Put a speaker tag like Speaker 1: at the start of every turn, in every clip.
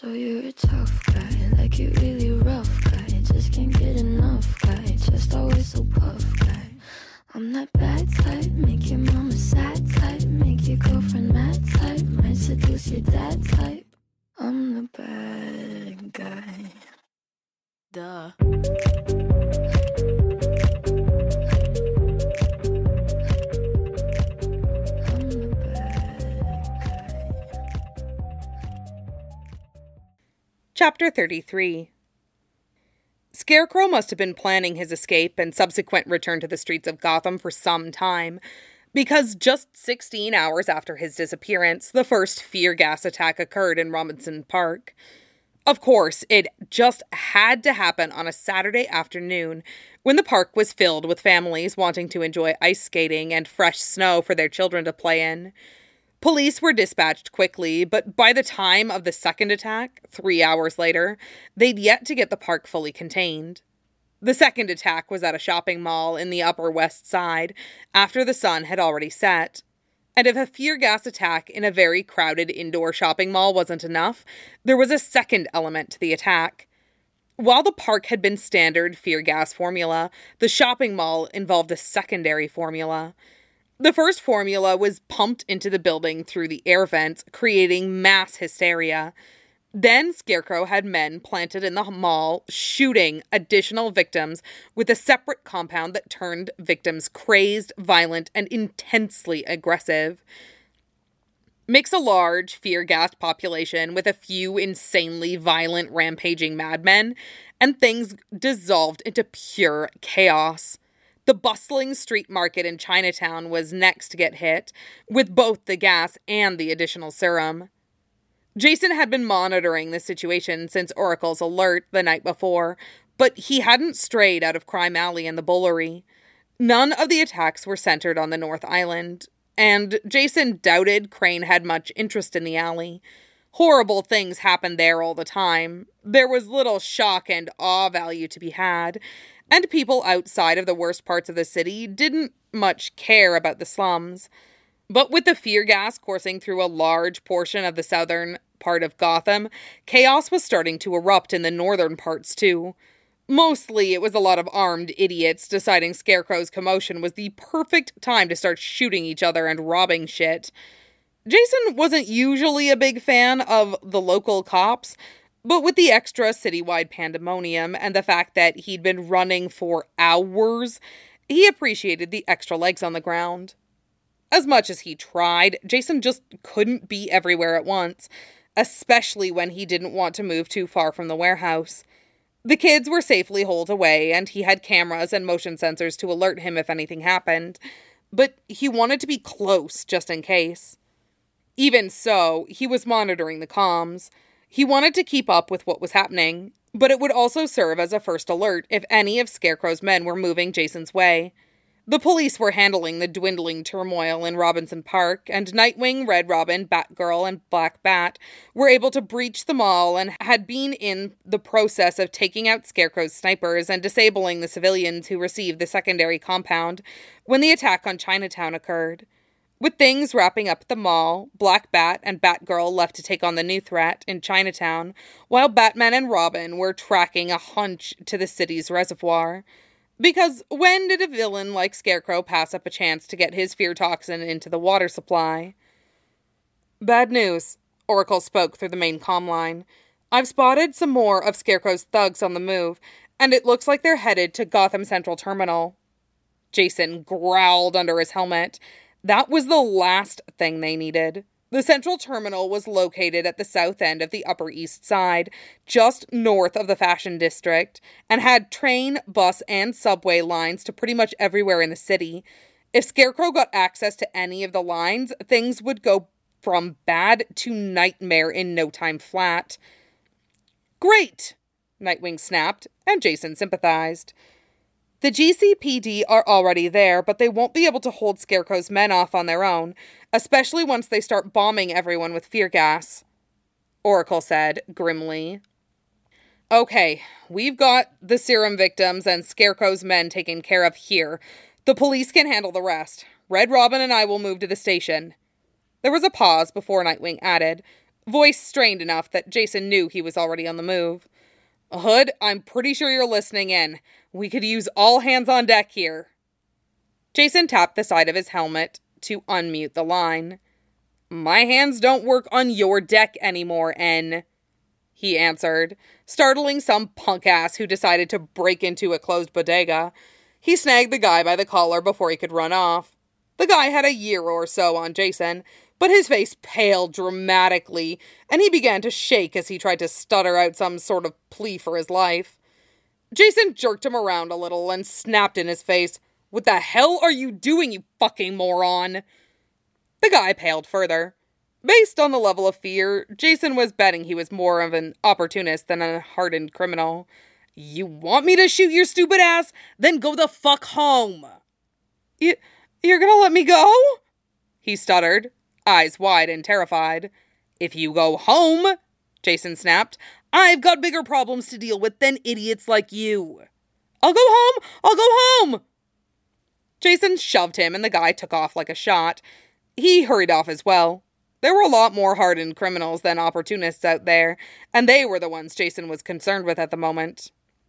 Speaker 1: So you're a tough guy, like you really rough guy. Just can't get enough guy, just always so puff guy. I'm that bad type, make your mama sad type, make your girlfriend mad type, might seduce your dad type. I'm the bad guy.
Speaker 2: Duh.
Speaker 3: Chapter 33. Scarecrow must have been planning his escape and subsequent return to the streets of Gotham for some time, because just 16 hours after his disappearance, the first fear gas attack occurred in Robinson Park. Of course, it just had to happen on a Saturday afternoon when the park was filled with families wanting to enjoy ice skating and fresh snow for their children to play in. Police were dispatched quickly, but by the time of the second attack, 3 hours later, they'd yet to get the park fully contained. The second attack was at a shopping mall in the Upper West Side, after the sun had already set. And if a fear gas attack in a very crowded indoor shopping mall wasn't enough, there was a second element to the attack. While the park had been standard fear gas formula, the shopping mall involved a secondary formula. The first formula was pumped into the building through the air vents, creating mass hysteria. Then Scarecrow had men planted in the mall shooting additional victims with a separate compound that turned victims crazed, violent, and intensely aggressive. Mix a large, fear-gassed population with a few insanely violent, rampaging madmen, and things dissolved into pure chaos. The bustling street market in Chinatown was next to get hit, with both the gas and the additional serum. Jason had been monitoring the situation since Oracle's alert the night before, but he hadn't strayed out of Crime Alley and the Bullery. None of the attacks were centered on the North Island, and Jason doubted Crane had much interest in the alley. Horrible things happened there all the time. There was little shock and awe value to be had, and people outside of the worst parts of the city didn't much care about the slums. But with the fear gas coursing through a large portion of the southern part of Gotham, chaos was starting to erupt in the northern parts too. Mostly it was a lot of armed idiots deciding Scarecrow's commotion was the perfect time to start shooting each other and robbing shit. Jason wasn't usually a big fan of the local cops, but with the extra citywide pandemonium and the fact that he'd been running for hours, he appreciated the extra legs on the ground. As much as he tried, Jason just couldn't be everywhere at once, especially when he didn't want to move too far from the warehouse. The kids were safely holed away, and he had cameras and motion sensors to alert him if anything happened, but he wanted to be close just in case. Even so, he was monitoring the comms. He wanted to keep up with what was happening, but it would also serve as a first alert if any of Scarecrow's men were moving Jason's way. The police were handling the dwindling turmoil in Robinson Park, and Nightwing, Red Robin, Batgirl, and Black Bat were able to breach the mall and had been in the process of taking out Scarecrow's snipers and disabling the civilians who received the secondary compound when the attack on Chinatown occurred. With things wrapping up at the mall, Black Bat and Batgirl left to take on the new threat in Chinatown, while Batman and Robin were tracking a hunch to the city's reservoir. Because when did a villain like Scarecrow pass up a chance to get his fear toxin into the water supply? Bad news, Oracle spoke through the main comm line. I've spotted some more of Scarecrow's thugs on the move, and it looks like they're headed to Gotham Central Terminal. Jason growled under his helmet. That was the last thing they needed. The Central Terminal was located at the south end of the Upper East Side, just north of the Fashion District, and had train, bus, and subway lines to pretty much everywhere in the city. If Scarecrow got access to any of the lines, things would go from bad to nightmare in no time flat. Great, Nightwing snapped, and Jason sympathized. The GCPD are already there, but they won't be able to hold Scarecrow's men off on their own, especially once they start bombing everyone with fear gas, Oracle said grimly. Okay, we've got the serum victims and Scarecrow's men taken care of here. The police can handle the rest. Red Robin and I will move to the station. There was a pause before Nightwing added, voice strained enough that Jason knew he was already on the move. Hood, I'm pretty sure you're listening in. We could use all hands on deck here. Jason tapped the side of his helmet to unmute the line. My hands don't work on your deck anymore, N, he answered, startling some punk ass who decided to break into a closed bodega. He snagged the guy by the collar before he could run off. The guy had a year or so on Jason, but his face paled dramatically, and he began to shake as he tried to stutter out some sort of plea for his life. Jason jerked him around a little and snapped in his face. What the hell are you doing, you fucking moron? The guy paled further. Based on the level of fear, Jason was betting he was more of an opportunist than a hardened criminal. You want me to shoot your stupid ass? Then go the fuck home. You're gonna let me go? He stuttered, eyes wide and terrified. If you go home, Jason snapped, I've got bigger problems to deal with than idiots like you. I'll go home! Jason shoved him and the guy took off like a shot. He hurried off as well. There were a lot more hardened criminals than opportunists out there, and they were the ones Jason was concerned with at the moment.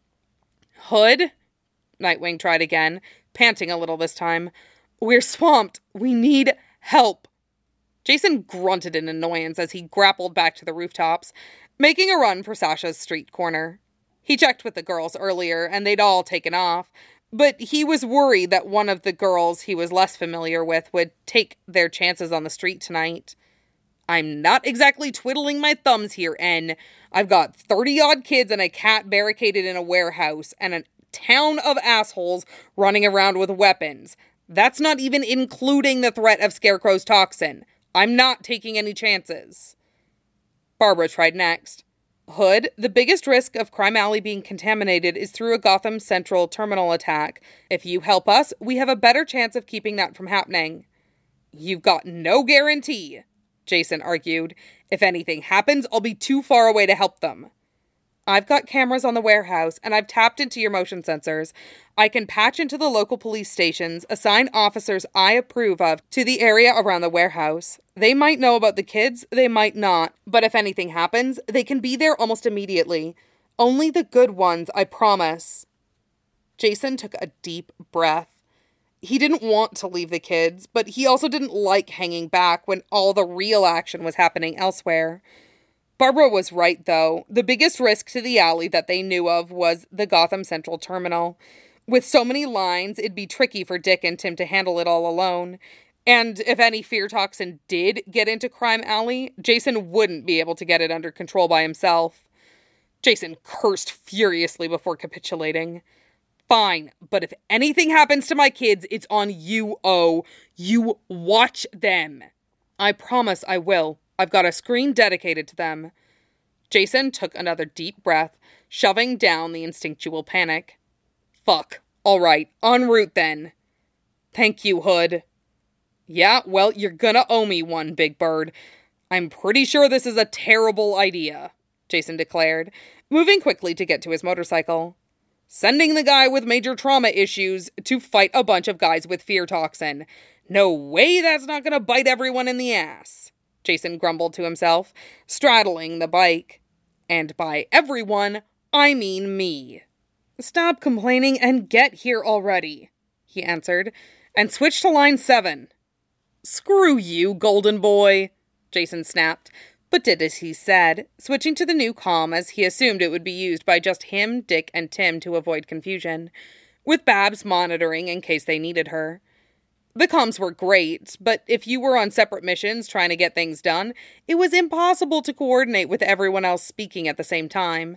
Speaker 3: Hood? Nightwing tried again, panting a little this time. We're swamped. We need help. Jason grunted in annoyance as he grappled back to the rooftops, making a run for Sasha's street corner. He checked with the girls earlier, and they'd all taken off, but he was worried that one of the girls he was less familiar with would take their chances on the street tonight. I'm not exactly twiddling my thumbs here, N. I've got 30-odd kids and a cat barricaded in a warehouse, and a town of assholes running around with weapons. That's not even including the threat of Scarecrow's toxin. I'm not taking any chances. Barbara tried next. Hood, the biggest risk of Crime Alley being contaminated is through a Gotham Central terminal attack. If you help us, we have a better chance of keeping that from happening. You've got no guarantee, Jason argued. If anything happens, I'll be too far away to help them. I've got cameras on the warehouse, and I've tapped into your motion sensors. I can patch into the local police stations, assign officers I approve of to the area around the warehouse. They might know about the kids, they might not, but if anything happens, they can be there almost immediately. Only the good ones, I promise. Jason took a deep breath. He didn't want to leave the kids, but he also didn't like hanging back when all the real action was happening elsewhere. Barbara was right, though. The biggest risk to the alley that they knew of was the Gotham Central Terminal. With so many lines, it'd be tricky for Dick and Tim to handle it all alone. And if any fear toxin did get into Crime Alley, Jason wouldn't be able to get it under control by himself. Jason cursed furiously before capitulating. Fine, but if anything happens to my kids, it's on you, O. You watch them. I promise I will. I've got a screen dedicated to them. Jason took another deep breath, shoving down the instinctual panic. Fuck. All right, en route then. Thank you, Hood. Yeah, well, you're gonna owe me one, Big Bird. I'm pretty sure this is a terrible idea, Jason declared, moving quickly to get to his motorcycle. Sending the guy with major trauma issues to fight a bunch of guys with fear toxin. No way that's not gonna bite everyone in the ass, Jason grumbled to himself, straddling the bike. And by everyone, I mean me. Stop complaining and get here already, he answered, and switched to line 7. Screw you, golden boy, Jason snapped, but did as he said, switching to the new comm as he assumed it would be used by just him, Dick, and Tim to avoid confusion, with Babs monitoring in case they needed her. The comms were great, but if you were on separate missions trying to get things done, it was impossible to coordinate with everyone else speaking at the same time.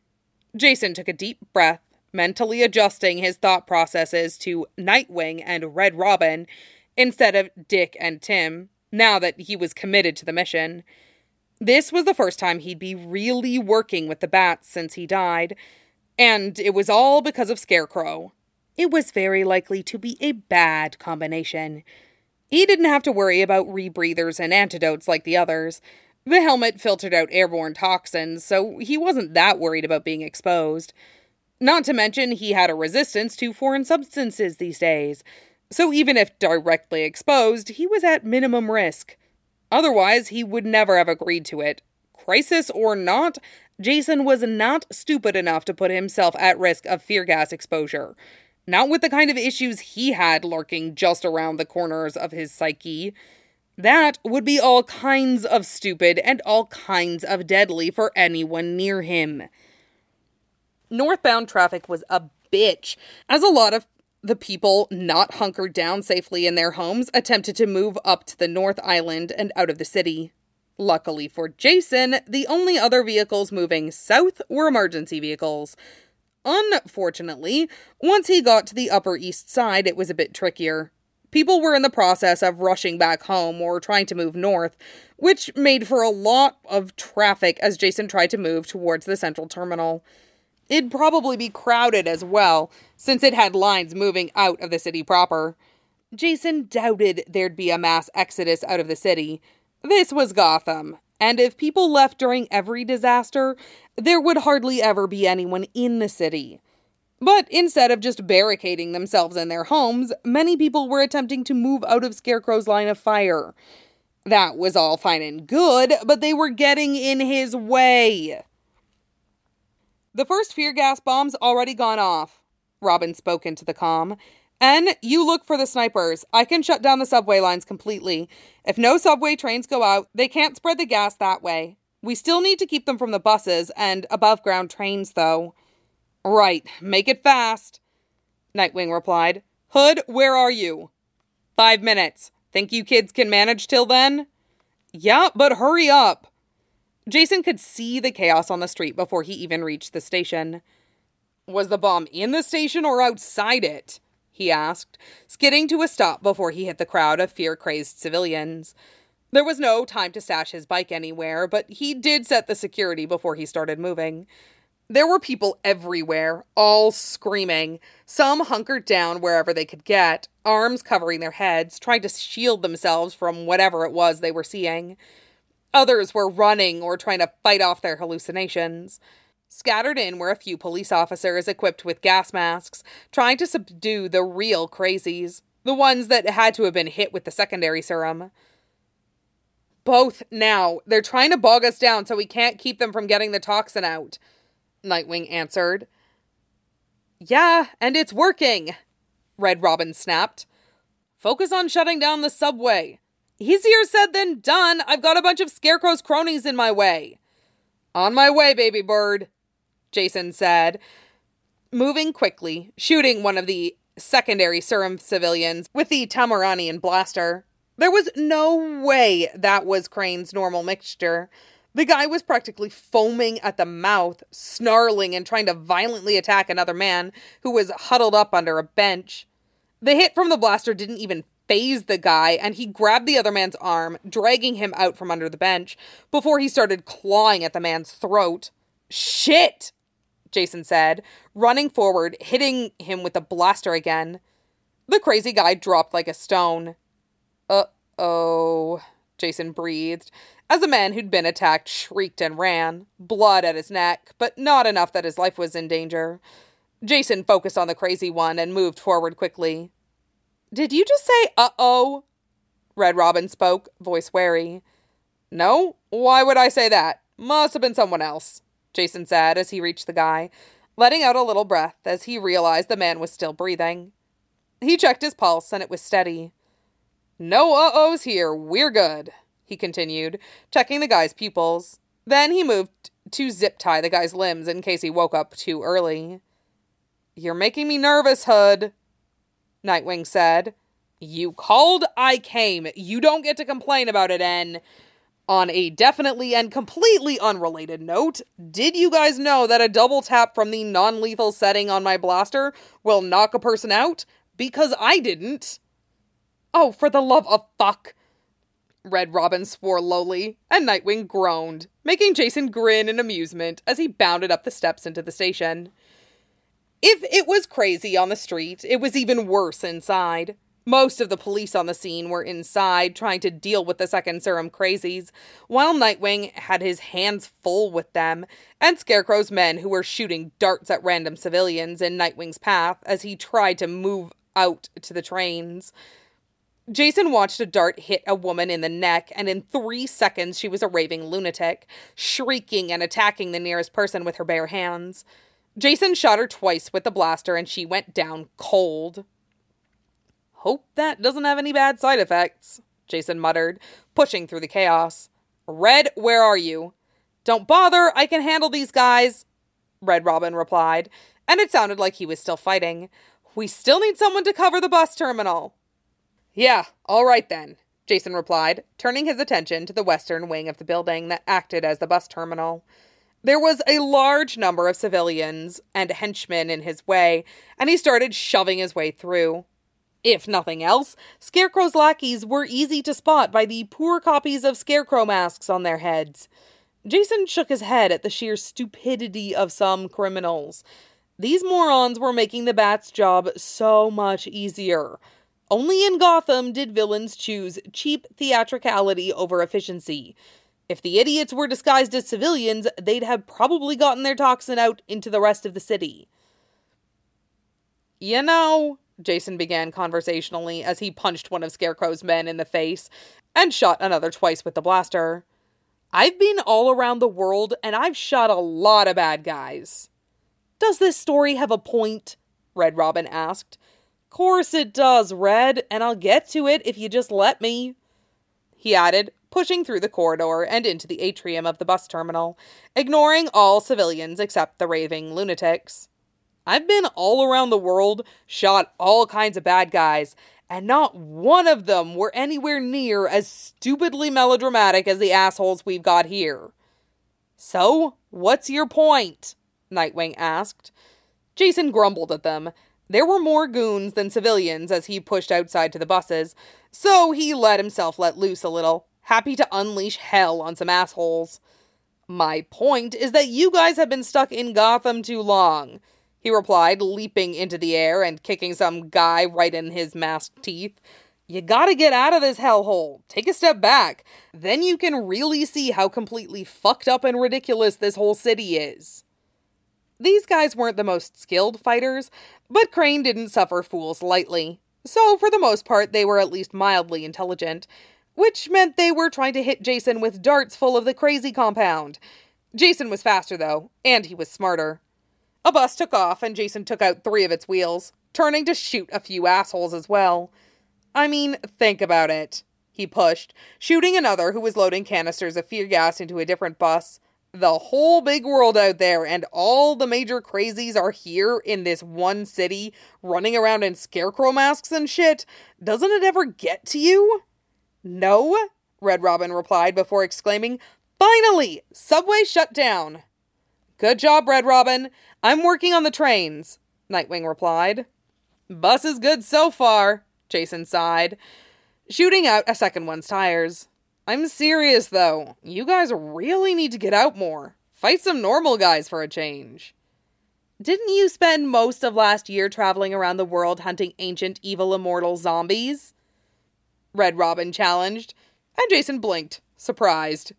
Speaker 3: Jason took a deep breath, mentally adjusting his thought processes to Nightwing and Red Robin instead of Dick and Tim, now that he was committed to the mission. This was the first time he'd be really working with the Bats since he died, and it was all because of Scarecrow. It was very likely to be a bad combination. He didn't have to worry about rebreathers and antidotes like the others. The helmet filtered out airborne toxins, so he wasn't that worried about being exposed. Not to mention he had a resistance to foreign substances these days, so even if directly exposed, he was at minimum risk. Otherwise, he would never have agreed to it, crisis or not, Jason was not stupid enough to put himself at risk of fear gas exposure. Not with the kind of issues he had lurking just around the corners of his psyche. That would be all kinds of stupid and all kinds of deadly for anyone near him. Northbound traffic was a bitch, as a lot of the people not hunkered down safely in their homes attempted to move up to the North Island and out of the city. Luckily for Jason, the only other vehicles moving south were emergency vehicles. Unfortunately, once he got to the Upper East Side, it was a bit trickier. People were in the process of rushing back home or trying to move north, which made for a lot of traffic as Jason tried to move towards the central terminal. It'd probably be crowded as well, since it had lines moving out of the city proper. Jason doubted there'd be a mass exodus out of the city. This was Gotham, and if people left during every disaster, there would hardly ever be anyone in the city. But instead of just barricading themselves in their homes, many people were attempting to move out of Scarecrow's line of fire. That was all fine and good, but they were getting in his way. The first fear gas bomb's already gone off, Robin spoke into the comm. And you look for the snipers. I can shut down the subway lines completely. If no subway trains go out, they can't spread the gas that way. We still need to keep them from the buses and above-ground trains, though. Right, make it fast, Nightwing replied. Hood, where are you? 5 minutes. Think you kids can manage till then? Yeah, but hurry up. Jason could see the chaos on the street before he even reached the station. Was the bomb in the station or outside it? He asked, skidding to a stop before he hit the crowd of fear-crazed civilians. There was no time to stash his bike anywhere, but he did set the security before he started moving. There were people everywhere, all screaming, some hunkered down wherever they could get, arms covering their heads, trying to shield themselves from whatever it was they were seeing. Others were running or trying to fight off their hallucinations. Scattered in were a few police officers equipped with gas masks, trying to subdue the real crazies, the ones that had to have been hit with the secondary serum. Both now. They're trying to bog us down so we can't keep them from getting the toxin out, Nightwing answered. Yeah, and it's working, Red Robin snapped. Focus on shutting down the subway. Easier said than done. I've got a bunch of Scarecrow's cronies in my way. On my way, baby bird, Jason said, moving quickly, shooting one of the secondary serum civilians with the Tamaranian blaster. There was no way that was Crane's normal mixture. The guy was practically foaming at the mouth, snarling and trying to violently attack another man who was huddled up under a bench. The hit from the blaster didn't even faze the guy, and he grabbed the other man's arm, dragging him out from under the bench, before he started clawing at the man's throat. Shit! Jason said, running forward, hitting him with the blaster again. The crazy guy dropped like a stone. Uh-oh, Jason breathed, as a man who'd been attacked shrieked and ran, blood at his neck, but not enough that his life was in danger. Jason focused on the crazy one and moved forward quickly. Did you just say, uh-oh? Red Robin spoke, voice wary. No, why would I say that? Must have been someone else, Jason said as he reached the guy, letting out a little breath as he realized the man was still breathing. He checked his pulse and it was steady. No uh-ohs here, we're good, he continued, checking the guy's pupils. Then he moved to zip-tie the guy's limbs in case he woke up too early. You're making me nervous, Hood, Nightwing said. You called, I came. You don't get to complain about it, and on a definitely and completely unrelated note, did you guys know that a double tap from the non-lethal setting on my blaster will knock a person out? Because I didn't. Oh, for the love of fuck, Red Robin swore lowly, and Nightwing groaned, making Jason grin in amusement as he bounded up the steps into the station. If it was crazy on the street, it was even worse inside. Most of the police on the scene were inside, trying to deal with the second serum crazies, while Nightwing had his hands full with them, and Scarecrow's men who were shooting darts at random civilians in Nightwing's path as he tried to move out to the trains. Jason watched a dart hit a woman in the neck, and in 3 seconds she was a raving lunatic, shrieking and attacking the nearest person with her bare hands. Jason shot her twice with the blaster, and she went down cold. "Hope that doesn't have any bad side effects," Jason muttered, pushing through the chaos. "Red, where are you?" "Don't bother, I can handle these guys," Red Robin replied, and it sounded like he was still fighting. "We still need someone to cover the bus terminal." "Yeah, all right then," Jason replied, turning his attention to the western wing of the building that acted as the bus terminal. There was a large number of civilians and henchmen in his way, and he started shoving his way through. If nothing else, Scarecrow's lackeys were easy to spot by the poor copies of Scarecrow masks on their heads. Jason shook his head at the sheer stupidity of some criminals. These morons were making the Bat's job so much easier. Only in Gotham did villains choose cheap theatricality over efficiency. If the idiots were disguised as civilians, they'd have probably gotten their toxin out into the rest of the city. "You know," Jason began conversationally as he punched one of Scarecrow's men in the face and shot another twice with the blaster, "I've been all around the world and I've shot a lot of bad guys." "Does this story have a point?" Red Robin asked. "Course it does, Red, and I'll get to it if you just let me," he added, pushing through the corridor and into the atrium of the bus terminal, ignoring all civilians except the raving lunatics. "I've been all around the world, shot all kinds of bad guys, and not one of them were anywhere near as stupidly melodramatic as the assholes we've got here." "So, what's your point?" Nightwing asked. Jason grumbled at them. There were more goons than civilians as he pushed outside to the buses, so he let himself let loose a little, happy to unleash hell on some assholes. "My point is that you guys have been stuck in Gotham too long," he replied, leaping into the air and kicking some guy right in his masked teeth. "You gotta get out of this hellhole. Take a step back. Then you can really see how completely fucked up and ridiculous this whole city is." These guys weren't the most skilled fighters, but Crane didn't suffer fools lightly. So, for the most part, they were at least mildly intelligent, which meant they were trying to hit Jason with darts full of the crazy compound. Jason was faster, though, and he was smarter. A bus took off, and Jason took out 3 of its wheels, turning to shoot a few assholes as well. I mean, think about it. He pushed, shooting another who was loading canisters of fear gas into a different bus. The whole big world out there and all the major crazies are here in this one city, running around in scarecrow masks and shit. Doesn't it ever get to you? "No," Red Robin replied before exclaiming, "Finally! Subway shut down." "Good job, Red Robin. I'm working on the trains," Nightwing replied. "Bus is good so far," Jason sighed, shooting out a second one's tires. "I'm serious, though. You guys really need to get out more. Fight some normal guys for a change." "Didn't you spend most of last year traveling around the world hunting ancient, evil, immortal zombies?" Red Robin challenged, and Jason blinked, surprised.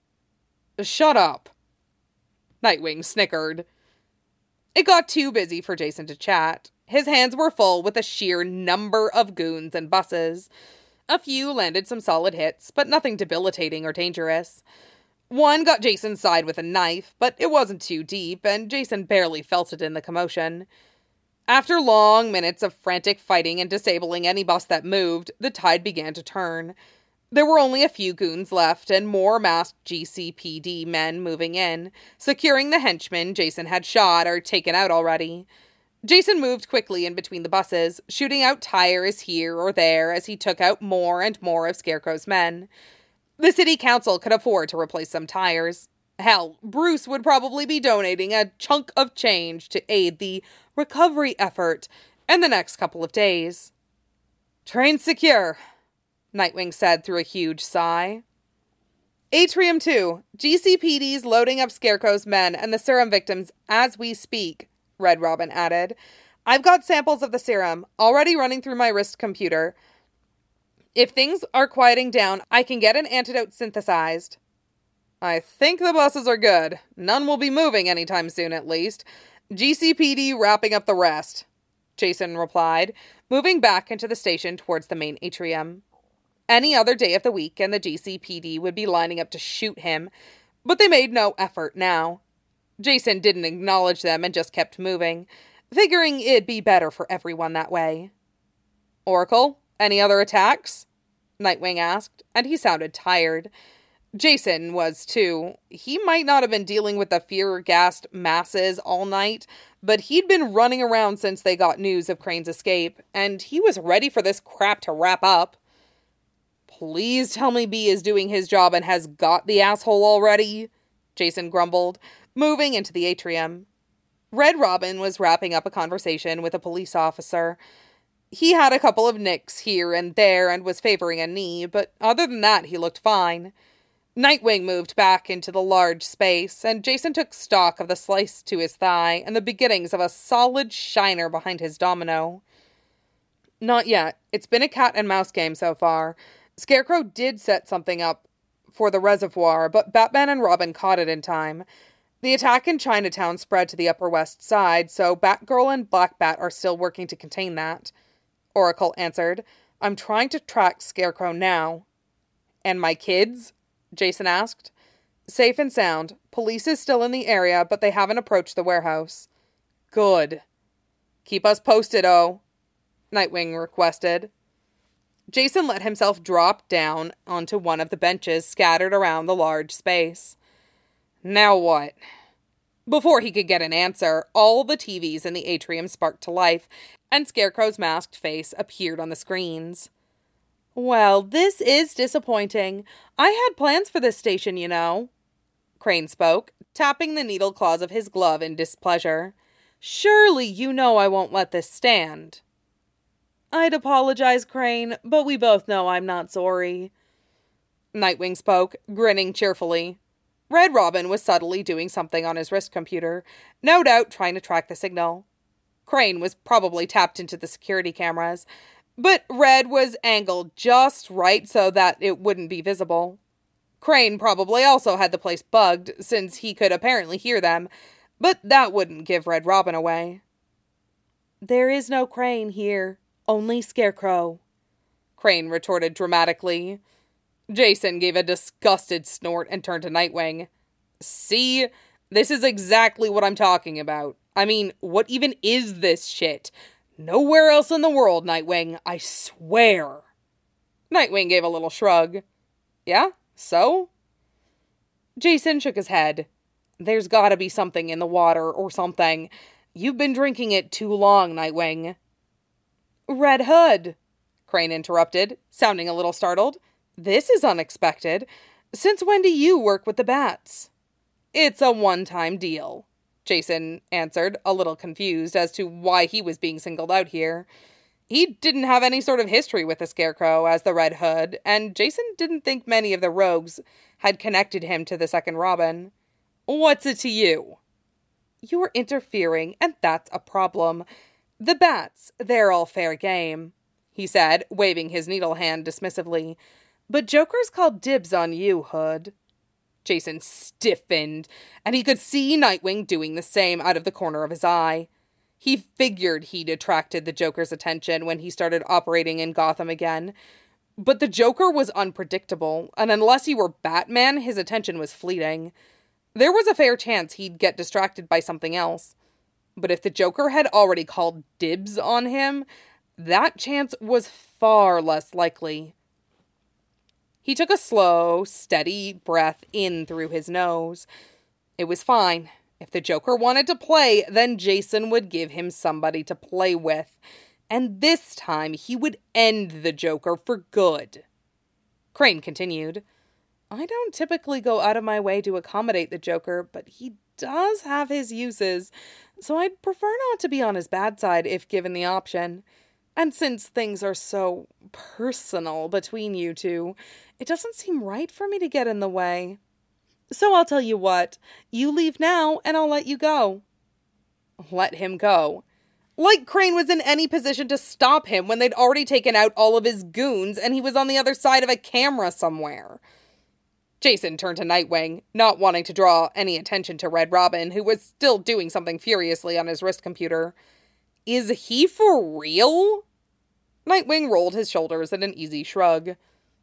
Speaker 3: "Shut up." Nightwing snickered. It got too busy for Jason to chat. His hands were full with a sheer number of goons and buses. A few landed some solid hits, but nothing debilitating or dangerous. One got Jason's side with a knife, but it wasn't too deep, and Jason barely felt it in the commotion. After long minutes of frantic fighting and disabling any bus that moved, the tide began to turn. There were only a few goons left, and more masked GCPD men moving in, securing the henchmen Jason had shot or taken out already. Jason moved quickly in between the buses, shooting out tires here or there as he took out more and more of Scarecrow's men. The city council could afford to replace some tires. Hell, Bruce would probably be donating a chunk of change to aid the recovery effort in the next couple of days. "Train secure," Nightwing said through a huge sigh. "Atrium 2, GCPD's loading up Scarecrow's men and the serum victims as we speak," Red Robin added. "I've got samples of the serum already running through my wrist computer. If things are quieting down, I can get an antidote synthesized." "I think the buses are good. None will be moving anytime soon, at least. GCPD wrapping up the rest," Jason replied, moving back into the station towards the main atrium. Any other day of the week and the GCPD would be lining up to shoot him, but they made no effort now. Jason didn't acknowledge them and just kept moving, figuring it'd be better for everyone that way. Oracle, any other attacks? Nightwing asked, and he sounded tired. Jason was, too. He might not have been dealing with the fear-gassed masses all night, but he'd been running around since they got news of Crane's escape, and he was ready for this crap to wrap up. Please tell me B is doing his job and has got the asshole already, Jason grumbled, moving into the atrium. Red Robin was wrapping up a conversation with a police officer. He had a couple of nicks here and there and was favoring a knee, but other than that he looked fine. Nightwing moved back into the large space, and Jason took stock of the slice to his thigh and the beginnings of a solid shiner behind his domino. Not yet. It's been a cat-and-mouse game so far. Scarecrow did set something up for the reservoir, but Batman and Robin caught it in time. The attack in Chinatown spread to the Upper West Side, so Batgirl and Black Bat are still working to contain that. Oracle answered. I'm trying to track Scarecrow now. And my kids? Jason asked. Safe and sound. Police is still in the area, but they haven't approached the warehouse. Good. Keep us posted, O, Nightwing requested. Jason let himself drop down onto one of the benches scattered around the large space. Now what? Before he could get an answer, all the TVs in the atrium sparked to life, and Scarecrow's masked face appeared on the screens. Well, this is disappointing. I had plans for this station, you know. Crane spoke, tapping the needle claws of his glove in displeasure. Surely you know I won't let this stand. I'd apologize, Crane, but we both know I'm not sorry. Nightwing spoke, grinning cheerfully. Red Robin was subtly doing something on his wrist computer, no doubt trying to track the signal. Crane was probably tapped into the security cameras, but Red was angled just right so that it wouldn't be visible. Crane probably also had the place bugged, since he could apparently hear them, but that wouldn't give Red Robin away. There is no Crane here, only Scarecrow, Crane retorted dramatically. Jason gave a disgusted snort and turned to Nightwing. See? This is exactly what I'm talking about. I mean, what even is this shit? Nowhere else in the world, Nightwing, I swear. Nightwing gave a little shrug. Yeah? So? Jason shook his head. There's gotta be something in the water or something. You've been drinking it too long, Nightwing. Red Hood, Crane interrupted, sounding a little startled. This is unexpected. Since when do you work with the bats? It's a one-time deal, Jason answered, a little confused as to why he was being singled out here. He didn't have any sort of history with the Scarecrow as the Red Hood, and Jason didn't think many of the rogues had connected him to the second Robin. What's it to you? You're interfering, and that's a problem. The bats, they're all fair game, he said, waving his needle hand dismissively. But Joker's called dibs on you, Hood. Jason stiffened, and he could see Nightwing doing the same out of the corner of his eye. He figured he'd attracted the Joker's attention when he started operating in Gotham again. But the Joker was unpredictable, and unless he were Batman, his attention was fleeting. There was a fair chance he'd get distracted by something else. But if the Joker had already called dibs on him, that chance was far less likely. He took a slow, steady breath in through his nose. It was fine. If the Joker wanted to play, then Jason would give him somebody to play with. And this time, he would end the Joker for good. Crane continued. I don't typically go out of my way to accommodate the Joker, but he does have his uses, so I'd prefer not to be on his bad side if given the option. And since things are so personal between you two, it doesn't seem right for me to get in the way. So I'll tell you what, you leave now and I'll let you go. Let him go. Like Crane was in any position to stop him when they'd already taken out all of his goons and he was on the other side of a camera somewhere. Jason turned to Nightwing, not wanting to draw any attention to Red Robin, who was still doing something furiously on his wrist computer. Is he for real? Nightwing rolled his shoulders in an easy shrug.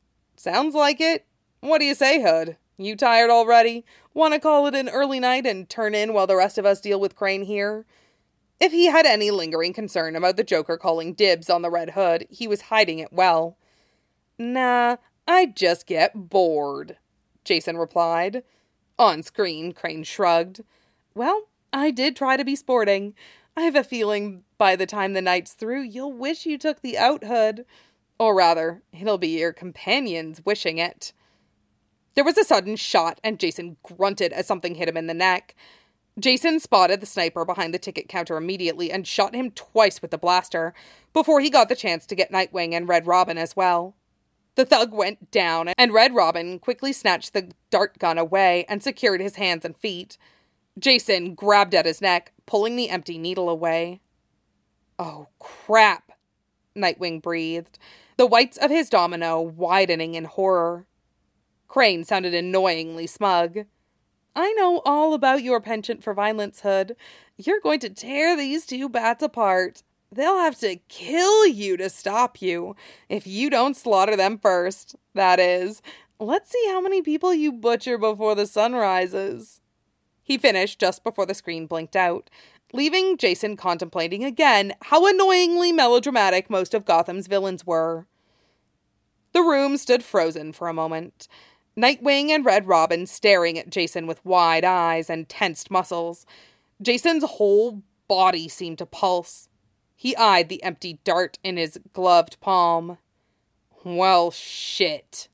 Speaker 3: Sounds like it. What do you say, Hood? You tired already? Want to call it an early night and turn in while the rest of us deal with Crane here? If he had any lingering concern about the Joker calling dibs on the Red Hood, he was hiding it well. Nah, I'd just get bored, Jason replied. On screen, Crane shrugged. Well, I did try to be sporting. I have a feeling by the time the night's through, you'll wish you took the out hood. Or rather, it'll be your companions wishing it. There was a sudden shot, and Jason grunted as something hit him in the neck. Jason spotted the sniper behind the ticket counter immediately and shot him twice with the blaster, before he got the chance to get Nightwing and Red Robin as well. The thug went down, and Red Robin quickly snatched the dart gun away and secured his hands and feet. Jason grabbed at his neck, pulling the empty needle away. Oh, crap, Nightwing breathed, the whites of his domino widening in horror. Crane sounded annoyingly smug. I know all about your penchant for violence, Hood. You're going to tear these two bats apart. They'll have to kill you to stop you, if you don't slaughter them first. That is, let's see how many people you butcher before the sun rises. He finished just before the screen blinked out, leaving Jason contemplating again how annoyingly melodramatic most of Gotham's villains were. The room stood frozen for a moment. Nightwing and Red Robin staring at Jason with wide eyes and tensed muscles. Jason's whole body seemed to pulse. He eyed the empty dart in his gloved palm. Well, shit.